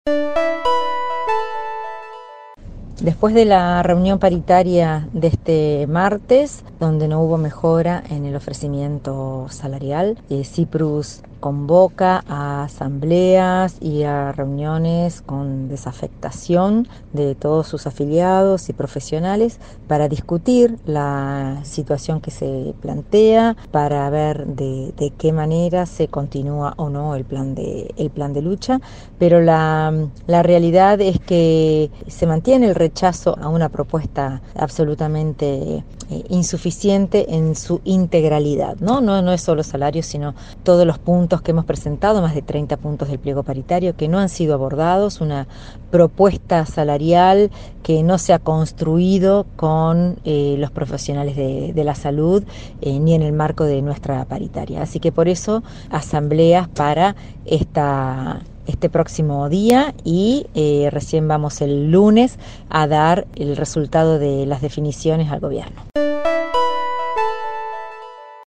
Después de la reunión paritaria de este martes, donde no hubo mejora en el ofrecimiento salarial, Cyprus convoca a asambleas y a reuniones con desafectación de todos sus afiliados y profesionales para discutir la situación que se plantea, para ver de qué manera se continúa o no el plan de lucha, pero la realidad es que se mantiene el rechazo a una propuesta absolutamente insuficiente en su integralidad, no es solo salario, sino todos los puntos que hemos presentado, más de 30 puntos del pliego paritario que no han sido abordados, una propuesta salarial que no se ha construido con los profesionales de la salud ni en el marco de nuestra paritaria. Así que por eso asambleas para este próximo día y recién vamos el lunes a dar el resultado de las definiciones al gobierno.